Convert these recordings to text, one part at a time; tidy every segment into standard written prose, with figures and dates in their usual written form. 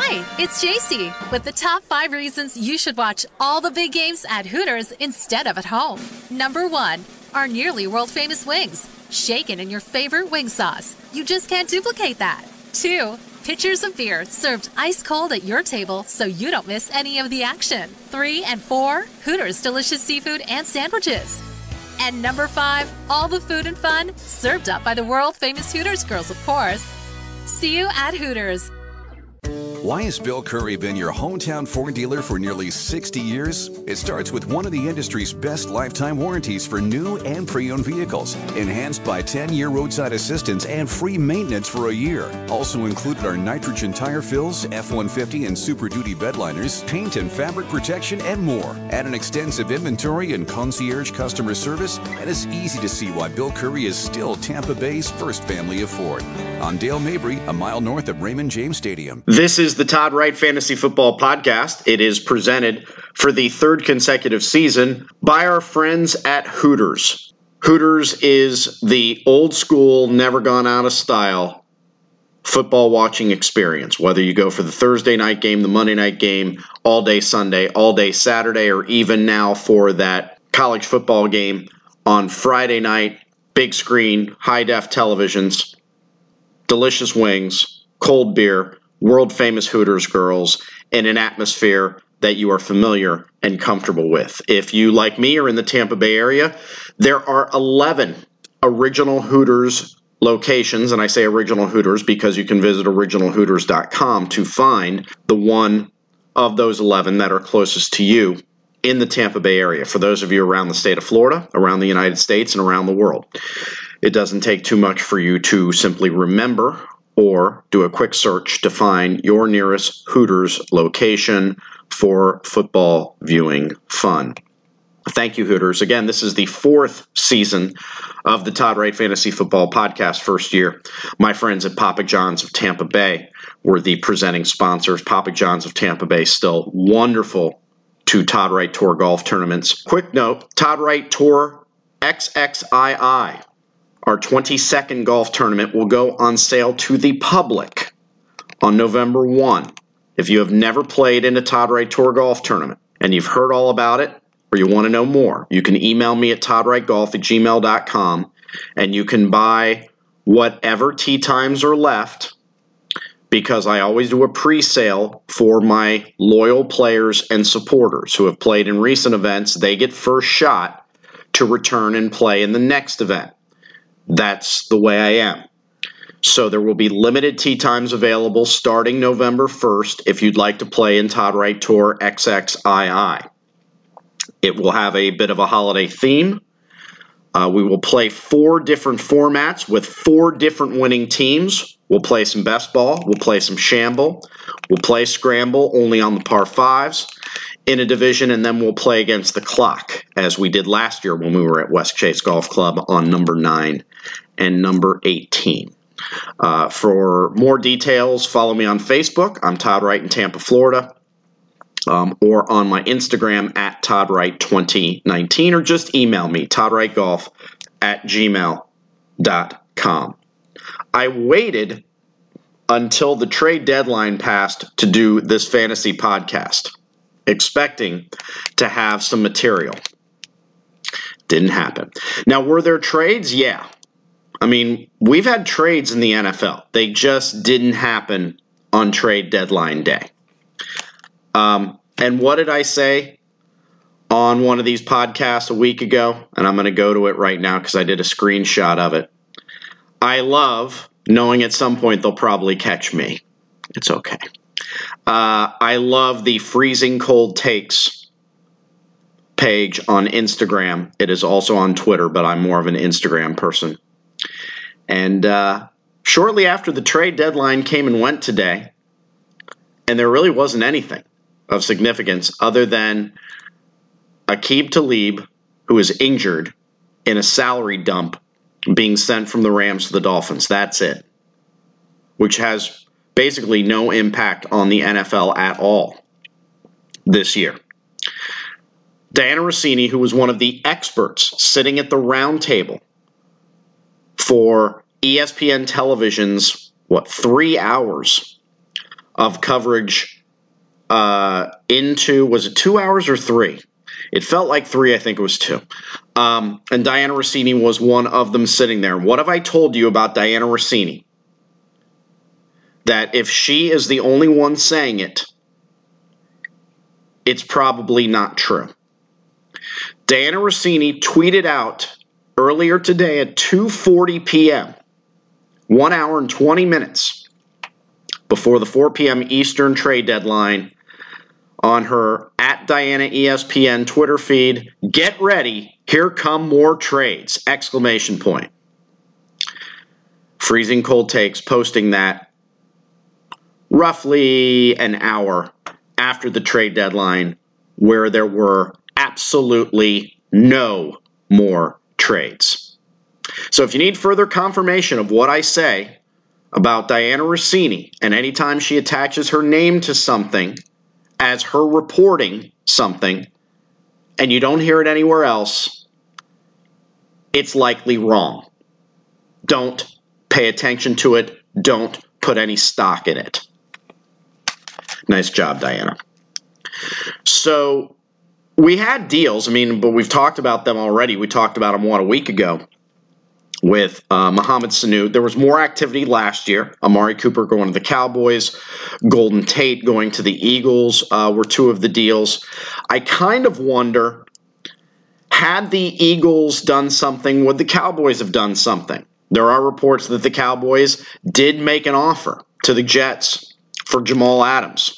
Hi, it's JC with the top 5 reasons you should watch all the big games at Hooters instead of at home. Number 1, our nearly world-famous wings, shaken in your favorite wing sauce. You just can't duplicate that. 2, pitchers of beer served ice cold at your table so you don't miss any of the action. 3 and 4, Hooters delicious seafood and sandwiches. And number 5, all the food and fun served up by the world-famous Hooters girls, of course. See you at Hooters. Why has Bill Curry been your hometown Ford dealer for nearly 60 years? It starts with one of the industry's best lifetime warranties for new and pre-owned vehicles, enhanced by 10-year roadside assistance and free maintenance for a year. Also included are nitrogen tire fills, F-150 and Super Duty bedliners, paint and fabric protection, and more. At an extensive inventory and concierge customer service, and it's easy to see why Bill Curry is still Tampa Bay's first family of Ford. On Dale Mabry, a mile north of Raymond James Stadium. This is the Todd Wright Fantasy Football Podcast. It is presented for the 3rd consecutive season by our friends at Hooters. Hooters is the old school, never gone out of style football watching experience. Whether you go for the Thursday night game, the Monday night game, all day Sunday, all day Saturday, or even now for that college football game on Friday night, big screen, high-def televisions, delicious wings, cold beer, world-famous Hooters girls, in an atmosphere that you are familiar and comfortable with. If you, like me, are in the Tampa Bay area, there are 11 original Hooters locations, and I say original Hooters because you can visit originalhooters.com to find the one of those 11 that are closest to you in the Tampa Bay area. For those of you around the state of Florida, around the United States, and around the world, it doesn't take too much for you to simply remember or do a quick search to find your nearest Hooters location for football viewing fun. Thank you, Hooters. Again, this is the 4th season of the Todd Wright Fantasy Football Podcast, first year. My friends at Papa John's of Tampa Bay were the presenting sponsors. Papa John's of Tampa Bay still wonderful to Todd Wright Tour golf tournaments. Quick note, Todd Wright Tour XXII, our 22nd golf tournament, will go on sale to the public on November 1. If you have never played in a Todd Wright Tour golf tournament and you've heard all about it or you want to know more, you can email me at toddwrightgolf@gmail.com and you can buy whatever tee times are left, because I always do a pre-sale for my loyal players and supporters who have played in recent events. They get first shot to return and play in the next event. That's the way I am. So there will be limited tee times available starting November 1st if you'd like to play in Todd Wright Tour XXII. It will have a bit of a holiday theme. We will play 4 different formats with 4 different winning teams. We'll play some best ball. We'll play some shamble. We'll play scramble only on the par 5s in a division, and then we'll play against the clock, as we did last year when we were at West Chase Golf Club on number 9 and number 18. For more details, follow me on Facebook. I'm Todd Wright in Tampa, Florida, or on my Instagram at ToddWright2019, or just email me, toddwrightgolf@gmail.com. I waited until the trade deadline passed to do this fantasy podcast, expecting to have some material. Didn't happen. Now, were there trades? Yeah. I mean, we've had trades in the NFL. They just didn't happen on trade deadline day. And what did I say on one of these podcasts a week ago? And I'm going to go to it right now because I did a screenshot of it. I love knowing at some point they'll probably catch me. It's okay. I love the Freezing Cold Takes page on Instagram. It is also on Twitter, but I'm more of an Instagram person. And shortly after the trade deadline came and went today, and there really wasn't anything of significance other than Aqib Talib, who is injured in a salary dump, being sent from the Rams to the Dolphins. That's it. Which has basically no impact on the NFL at all this year. Diana Rossini, who was one of the experts sitting at the round table for ESPN Television's, 3 hours of coverage into, was it 2 hours or 3? It felt like 3, I think it was 2. And Dianna Russini was one of them sitting there. What have I told you about Dianna Russini? That if she is the only one saying it, it's probably not true. Dianna Russini tweeted out earlier today at 2:40 p.m., 1 hour and 20 minutes before the 4 p.m. Eastern trade deadline, on her @Dianna ESPN Twitter feed, "Get ready, here come more trades!" Exclamation point. Freezing Cold Takes posting that roughly an hour after the trade deadline, where there were absolutely no more trades. So if you need further confirmation of what I say about Dianna Russini, and anytime she attaches her name to something as her reporting something, and you don't hear it anywhere else, it's likely wrong. Don't pay attention to it. Don't put any stock in it. Nice job, Dianna. So we had deals, but we've talked about them already. We talked about them, a week ago with Mohamed Sanu. There was more activity last year. Amari Cooper going to the Cowboys, Golden Tate going to the Eagles were two of the deals. I kind of wonder, had the Eagles done something, would the Cowboys have done something? There are reports that the Cowboys did make an offer to the Jets for Jamal Adams.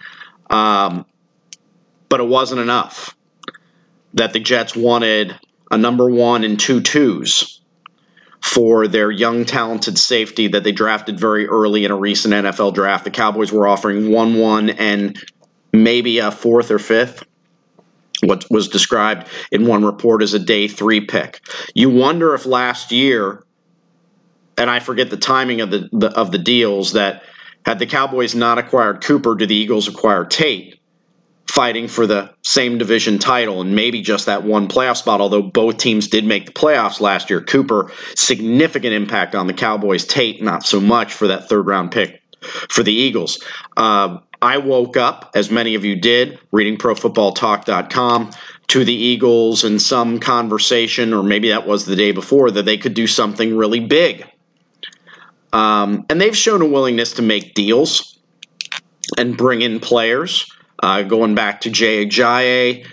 But it wasn't enough. That the Jets wanted a number 1 and 2 twos for their young, talented safety that they drafted very early in a recent NFL draft. The Cowboys were offering 1 and maybe a 4th or 5th. What was described in one report as a day 3 pick. You wonder if last year, and I forget the timing of the deals, that had the Cowboys not acquired Cooper, did the Eagles acquire Tate, fighting for the same division title and maybe just that one playoff spot, although both teams did make the playoffs last year. Cooper, significant impact on the Cowboys. Tate, not so much for that 3rd-round pick for the Eagles. I woke up, as many of you did, reading ProFootballTalk.com, to the Eagles in some conversation, or maybe that was the day before, that they could do something really big. And they've shown a willingness to make deals and bring in players. Going back to Jay Ajayi,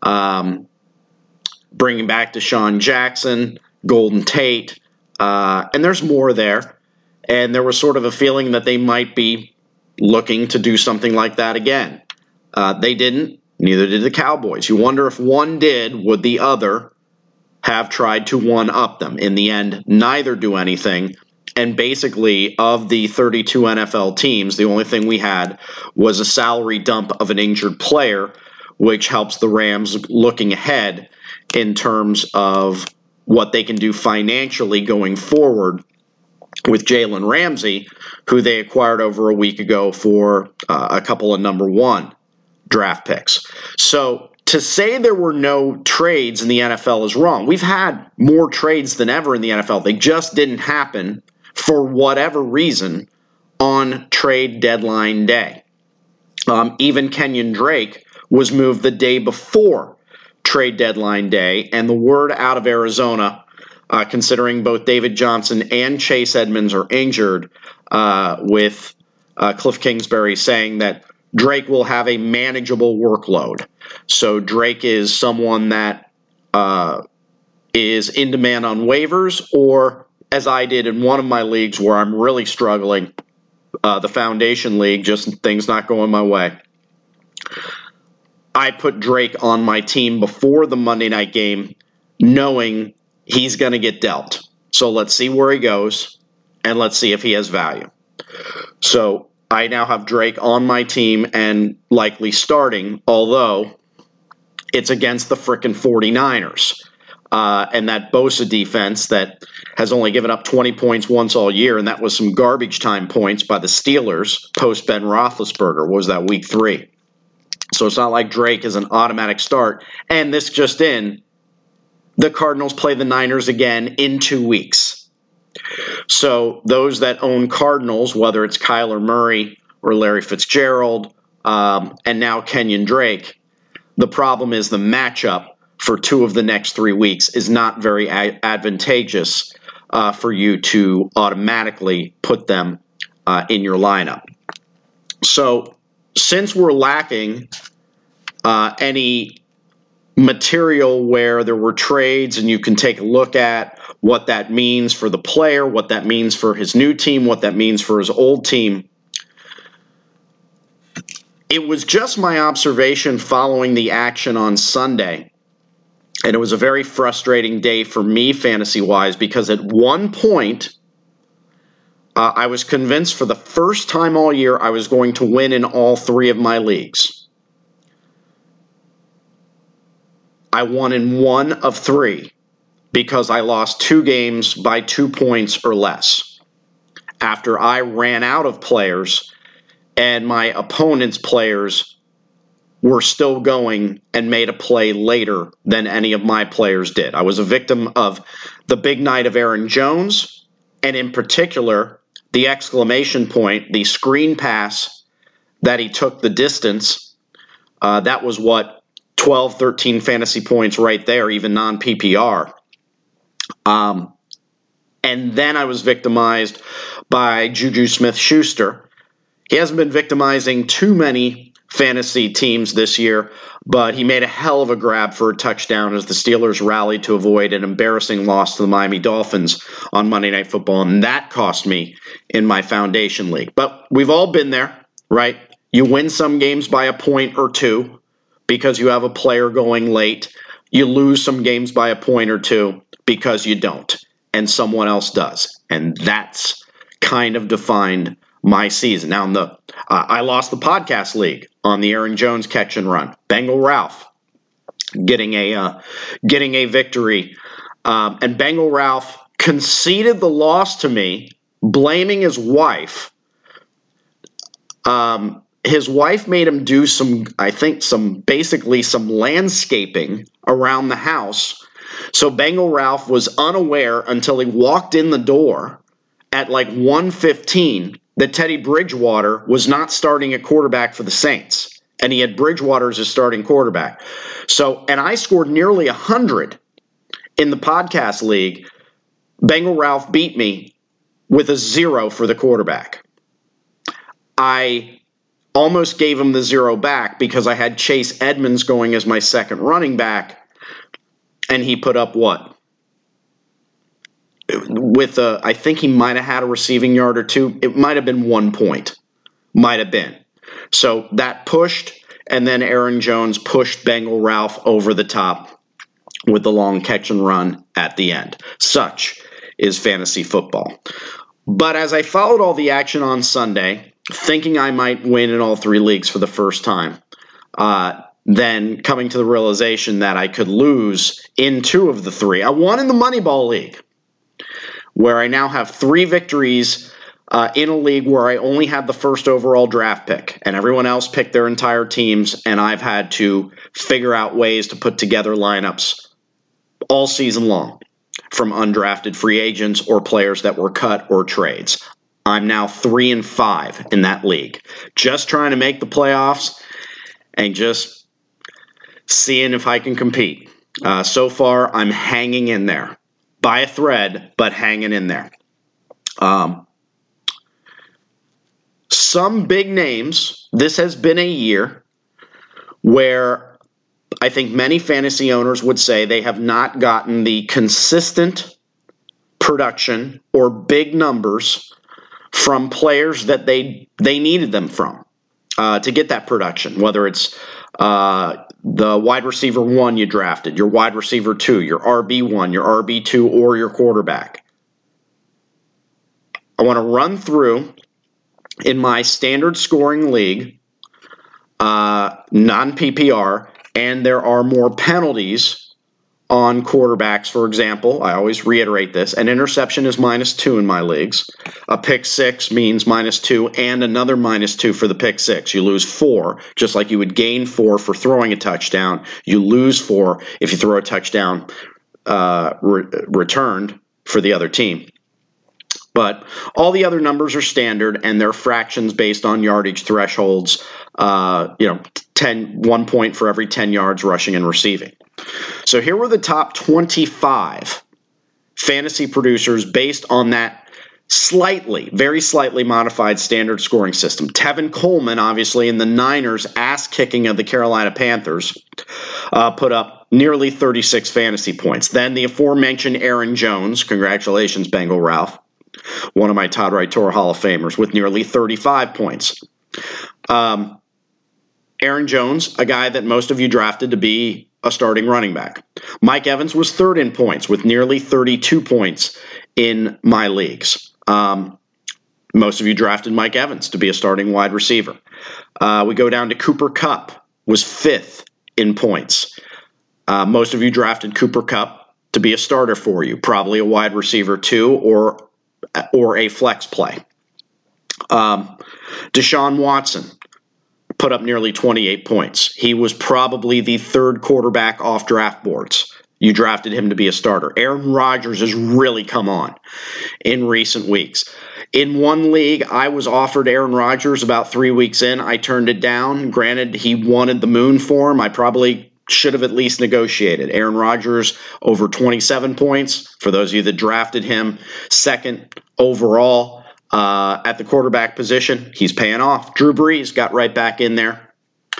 bringing back Deshaun Jackson, Golden Tate, and there's more there. And there was sort of a feeling that they might be looking to do something like that again. They didn't. Neither did the Cowboys. You wonder if one did, would the other have tried to one-up them? In the end, neither do anything. And basically, of the 32 NFL teams, the only thing we had was a salary dump of an injured player, which helps the Rams looking ahead in terms of what they can do financially going forward with Jalen Ramsey, who they acquired over a week ago for a couple of number 1 draft picks. So to say there were no trades in the NFL is wrong. We've had more trades than ever in the NFL. They just didn't happen for whatever reason on trade deadline day. Even Kenyon Drake was moved the day before trade deadline day, and the word out of Arizona, considering both David Johnson and Chase Edmonds are injured, with Cliff Kingsbury saying that Drake will have a manageable workload. So Drake is someone that is in demand on waivers, or as I did in one of my leagues where I'm really struggling, the Foundation League, just things not going my way. I put Drake on my team before the Monday night game, knowing he's going to get dealt. So let's see where he goes, and let's see if he has value. So I now have Drake on my team and likely starting, although it's against the frickin' 49ers. And that Bosa defense that has only given up 20 points once all year, and that was some garbage time points by the Steelers post Ben Roethlisberger. Was that week 3? So it's not like Drake is an automatic start. And this just in, the Cardinals play the Niners again in 2 weeks. So those that own Cardinals, whether it's Kyler Murray or Larry Fitzgerald, and now Kenyon Drake. The problem is the matchup for 2 of the next 3 weeks is not very advantageous for you to automatically put them in your lineup. So since we're lacking any material where there were trades and you can take a look at what that means for the player, what that means for his new team, what that means for his old team, it was just my observation following the action on Sunday. And it was a very frustrating day for me fantasy-wise because at one point, I was convinced for the first time all year I was going to win in all 3 of my leagues. I won in 1 of 3 because I lost 2 games by 2 points or less after I ran out of players and my opponent's players were still going and made a play later than any of my players did. I was a victim of the big night of Aaron Jones, and in particular, the exclamation point, the screen pass that he took the distance. That was what, 12, 13 fantasy points right there, even non-PPR. And then I was victimized by Juju Smith-Schuster. He hasn't been victimizing too many fantasy teams this year, but he made a hell of a grab for a touchdown as the Steelers rallied to avoid an embarrassing loss to the Miami Dolphins on Monday Night Football, and that cost me in my foundation league. But we've all been there, right? You win some games by a point or 2 because you have a player going late. You lose some games by a point or 2 because you don't, and someone else does. And that's kind of defined my season. Now, I lost the podcast league on the Aaron Jones catch and run. Bengal Ralph getting a victory, and Bengal Ralph conceded the loss to me, blaming his wife. His wife made him do some landscaping around the house. So Bengal Ralph was unaware until he walked in the door at like 1:15 that Teddy Bridgewater was not starting at quarterback for the Saints, and he had Bridgewater as his starting quarterback. So, and I scored nearly 100 in the podcast league. Bengal Ralph beat me with a 0 for the quarterback. I almost gave him the 0 back because I had Chase Edmonds going as my second running back, and he put up what? I think he might have had a receiving yard or 2. It might have been 1 point. Might have been. So that pushed, and then Aaron Jones pushed Bengal Ralph over the top with the long catch and run at the end. Such is fantasy football. But as I followed all the action on Sunday, thinking I might win in all 3 leagues for the first time, then coming to the realization that I could lose in 2 of the 3. I won in the Moneyball League, where I now have 3 victories in a league where I only had the first overall draft pick, and everyone else picked their entire teams, and I've had to figure out ways to put together lineups all season long from undrafted free agents or players that were cut or trades. I'm now 3-5 in that league, just trying to make the playoffs and just seeing if I can compete. So far, I'm hanging in there. By a thread, but hanging in there. Some big names. This has been a year where I think many fantasy owners would say they have not gotten the consistent production or big numbers from players that they needed them from to get that production, whether it's the wide receiver 1 you drafted, your wide receiver 2, your RB1, your RB2, or your quarterback. I want to run through in my standard scoring league, non-PPR, and there are more penalties on quarterbacks, for example. I always reiterate this. An interception is -2 in my leagues. A pick 6 means -2 and another -2 for the pick 6. You lose 4, just like you would gain 4 for throwing a touchdown. You lose 4 if you throw a touchdown returned for the other team. But all the other numbers are standard, and they're fractions based on yardage thresholds. 1 point for every 10 yards rushing and receiving. So here were the top 25 fantasy producers based on that very slightly modified standard scoring system. Tevin Coleman, obviously, in the Niners' ass-kicking of the Carolina Panthers, put up nearly 36 fantasy points. Then the aforementioned Aaron Jones, congratulations, Bengal Ralph, one of my Todd Wright Tour Hall of Famers, with nearly 35 points. Aaron Jones, a guy that most of you drafted to be a starting running back. Mike Evans was third in points with nearly 32 points in my leagues. Most of you drafted Mike Evans to be a starting wide receiver. We go down to Cooper Kupp, was fifth in points. Most of you drafted Cooper Kupp to be a starter for you, probably a wide receiver too, or a flex play. Deshaun Watson put up nearly 28 points. He was probably the third quarterback off draft boards. You drafted him to be a starter. Aaron Rodgers has really come on in recent weeks. In one league, I was offered Aaron Rodgers about 3 weeks in. I turned it down. Granted, he wanted the moon for him. I probably should have at least negotiated. Aaron Rodgers over 27 points. For those of you that drafted him, second overall at the quarterback position. He's paying off. Drew Brees got right back in there.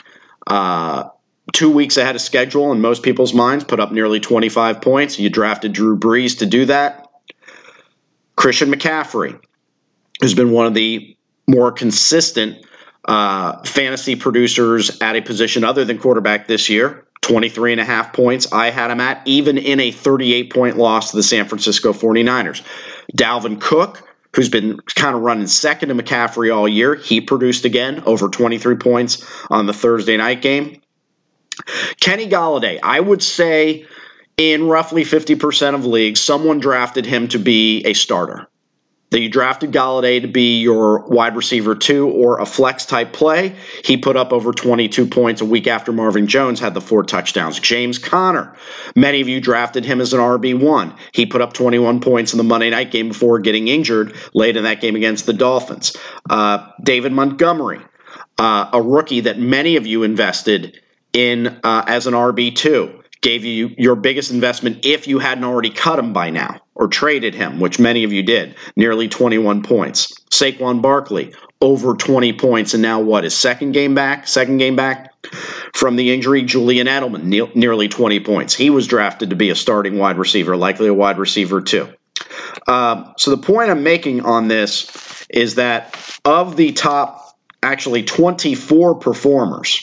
2 weeks ahead of schedule in most people's minds, put up nearly 25 points. You drafted Drew Brees to do that. Christian McCaffrey, who's been one of the more consistent fantasy producers at a position other than quarterback this year, 23.5 points. I had him at, even in a 38-point loss to the San Francisco 49ers. Dalvin Cook, who's been kind of running second to McCaffrey all year, he produced again, over 23 points on the Thursday night game. Kenny Golladay, I would say in roughly 50% of leagues, someone drafted him to be a starter. That you drafted Golladay to be your wide receiver 2 or a flex type play. He put up over 22 points a week after Marvin Jones had the 4 touchdowns. James Conner, many of you drafted him as an RB1. He put up 21 points in the Monday night game before getting injured late in that game against the Dolphins. David Montgomery, a rookie that many of you invested in as an RB2. Gave you your biggest investment if you hadn't already cut him by now or traded him, which many of you did, nearly 21 points. Saquon Barkley, over 20 points, and now what, his second game back from the injury. Julian Edelman, nearly 20 points. He was drafted to be a starting wide receiver, likely a wide receiver too. So the point I'm making on this is that of the top, actually 24 performers,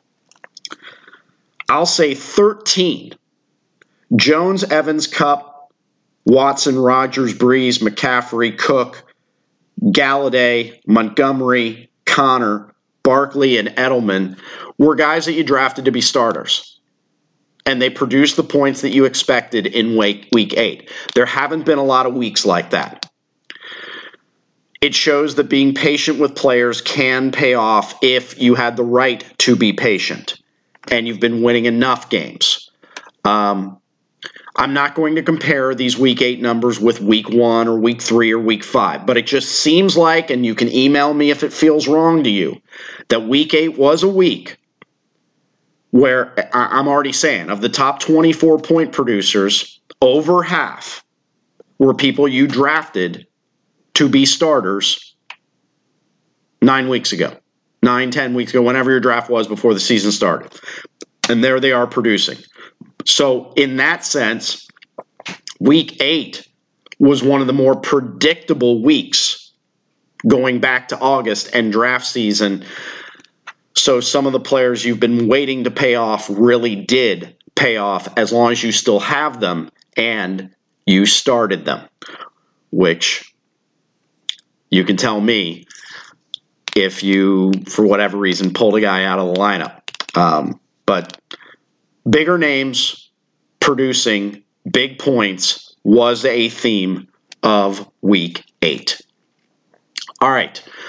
I'll say 13, Jones, Evans, Kupp, Watson, Rodgers, Brees, McCaffrey, Cook, Galladay, Montgomery, Connor, Barkley, and Edelman were guys that you drafted to be starters. And they produced the points that you expected in week 8. There haven't been a lot of weeks like that. It shows that being patient with players can pay off if you had the right to be patient and you've been winning enough games. I'm not going to compare these week 8 numbers with week 1 or week 3 or week 5, but it just seems like, and you can email me if it feels wrong to you, that week 8 was a week where I'm already saying of the top 24 point producers, over half were people you drafted to be starters 9 weeks ago. 9-10 weeks ago, whenever your draft was before the season started. And there they are producing. So in that sense, week 8 was one of the more predictable weeks going back to August and draft season. So some of the players you've been waiting to pay off really did pay off as long as you still have them and you started them, which you can tell me if you, for whatever reason, pulled a guy out of the lineup. But bigger names producing big points was a theme of week 8. All right.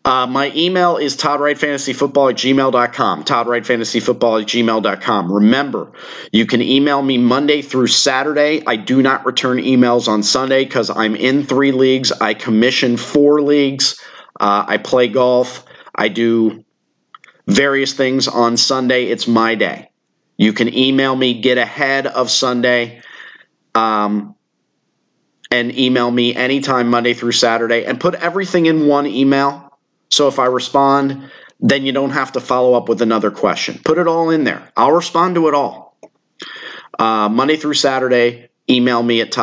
My email is toddwrightfantasyfootball@gmail.com, toddwrightfantasyfootball@gmail.com. Remember, you can email me Monday through Saturday. I do not return emails on Sunday because I'm in 3 leagues. I commission 4 leagues. I play golf. I do various things on Sunday. It's my day. You can email me, get ahead of Sunday, and email me anytime Monday through Saturday, and put everything in one email. So if I respond, then you don't have to follow up with another question. Put it all in there. I'll respond to it all. Monday through Saturday, email me at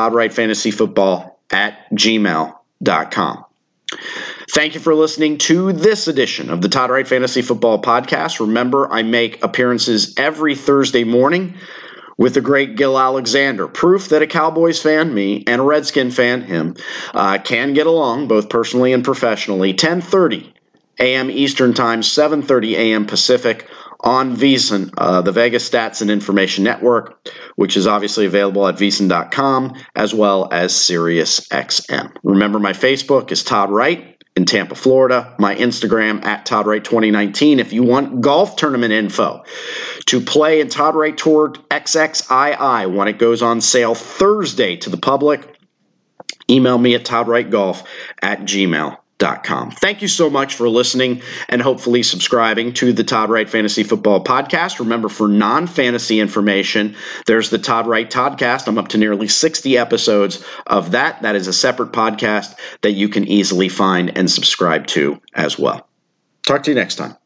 toddwrightfantasyfootball@gmail.com. Thank you for listening to this edition of the Todd Wright Fantasy Football Podcast. Remember, I make appearances every Thursday morning with the great Gil Alexander. Proof that a Cowboys fan, me, and a Redskin fan, him, can get along both personally and professionally. 10:30 a.m. Eastern Time, 7:30 a.m. Pacific on VSiN, the Vegas Stats and Information Network, which is obviously available at VSiN.com as well as SiriusXM. Remember, my Facebook is Todd Wright in Tampa, Florida. My Instagram at Todd Wright 2019. If you want golf tournament info to play in Todd Wright Tour XXII when it goes on sale Thursday to the public, email me at toddwrightgolf@gmail.com. Thank you so much for listening and hopefully subscribing to the Todd Wright Fantasy Football Podcast. Remember, for non-fantasy information, there's the Todd Wright Toddcast. I'm up to nearly 60 episodes of that. That is a separate podcast that you can easily find and subscribe to as well. Talk to you next time.